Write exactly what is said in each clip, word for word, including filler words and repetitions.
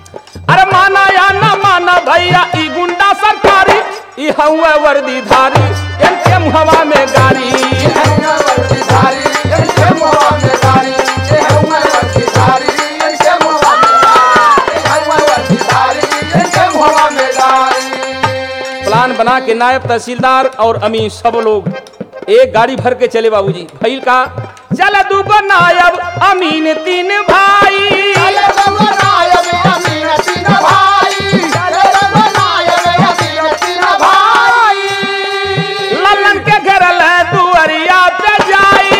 अरे माना या ना माना भैया ई गुंडा सरकारी, ई हवा वर्दीधारी इनके मुहवा में गारी, प्लान बना के नायब तहसीलदार और अमीन सब लोग एक गाड़ी भर के चले बाबूजी। भैल का चल दूगो नायब अमीन तीन भाई, लल्लन के घर ले दुआरिया पे जाई,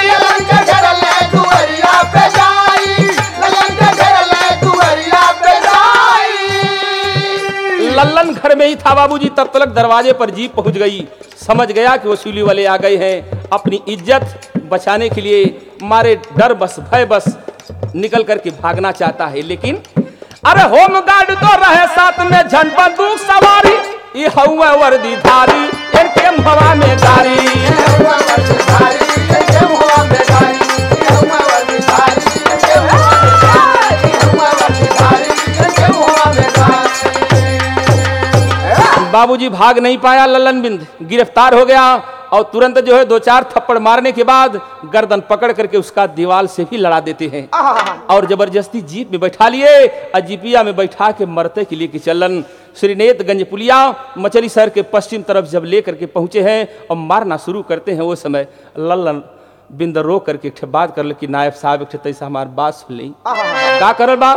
लल्लन घर में ही था बाबूजी। तब तक दरवाजे पर जीप पहुंच गई, समझ गया कि वसूली वाले आ गए हैं। अपनी इज्जत बचाने के लिए मारे डर बस भय बस निकल करके भागना चाहता है, लेकिन अरे होम गार्ड तो रहे साथ में, झन बंदूक सवारी ये हवा वर्दीधारी इनके मुहवा में गारी, बाबूजी भाग नहीं पाया। लल्लन बिंद गिरफ्तार हो गया और तुरंत जो है दो चार थप्पड़ मारने के बाद गर्दन पकड़ करके उसका दीवार से भी लड़ा देते हैं और जबरदस्ती जीप में बैठा लिए, अजीपिया में बैठा के मरते के लिए कि चलन श्रीनेतगंज पुलिया मछली शहर के पश्चिम तरफ जब लेकर के पहुंचे हैं और मारना शुरू करते हैं, वो समय लल्लन बिंद रो करके बात कर ले कि नायब साहब एक तैसा हमारी बात सुन ली का करल बा।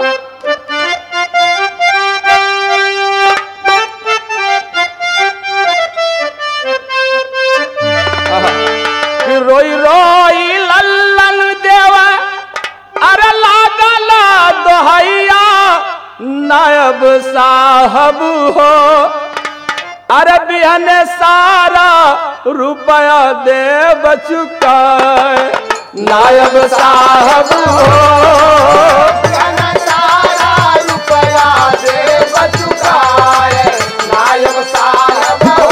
रोई रोई लल्लन देवा अरे लागला दोहैया नायब साहब हो, अरे बिहन सारा रुपया दे बचुका नायब साहब हो, सारा रुपया दे बचुका नायब साहब हो,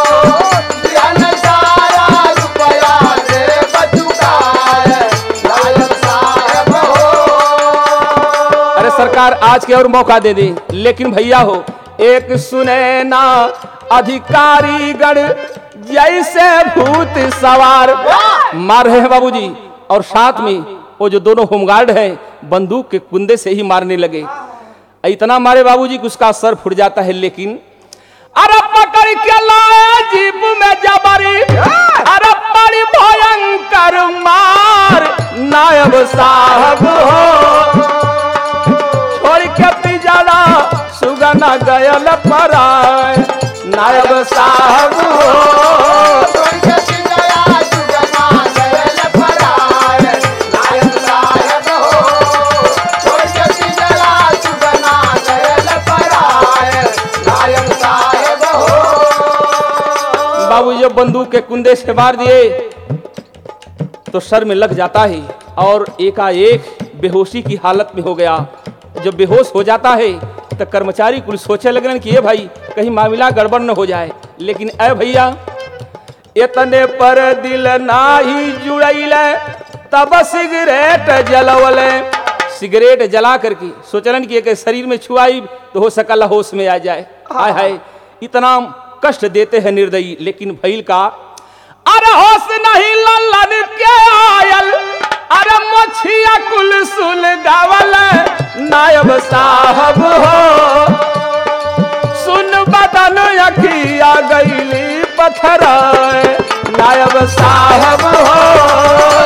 सरकार आज के और मौका दे दे। लेकिन भैया हो एक सुने ना अधिकारी गण जैसे भूत सवार मार रहे हैं बाबूजी, और साथ में वो जो दोनों होमगार्ड हैं बंदूक के कुंदे से ही मारने लगे। इतना मारे बाबूजी कि उसका सर फुट जाता है। लेकिन अरे पकड़ के लाए जीप में जबरी, अरे बड़ी भयंकर मार नायब साहब हो, सुगना गयल पराय नायब साहब हो, बाबू जब बंदूक के कुंदे से मार दिए तो सर में लग जाता है और एकाएक बेहोशी की हालत में हो गया। जब बेहोश हो जाता है तो कर्मचारी कुल सोचे लगन कि ये भाई कहीं मामला गड़बड़ न हो जाए। लेकिन ए भैया इतने पर दिल नाही जुड़ैले तब सिगरेट जलवले, सिगरेट जला करके सोचलन कि एक शरीर में छुआई तो हो सकल होश में आ जाए। हाय हाय इतना कष्ट देते हैं निर्दयी। लेकिन भैल का अरे होश नहीं लल्लन के आयल, अरे मछिया कुल सुल गावल नायब साहब हो, सुन बदन अखिया गईली पत्थर नायब साहब हो,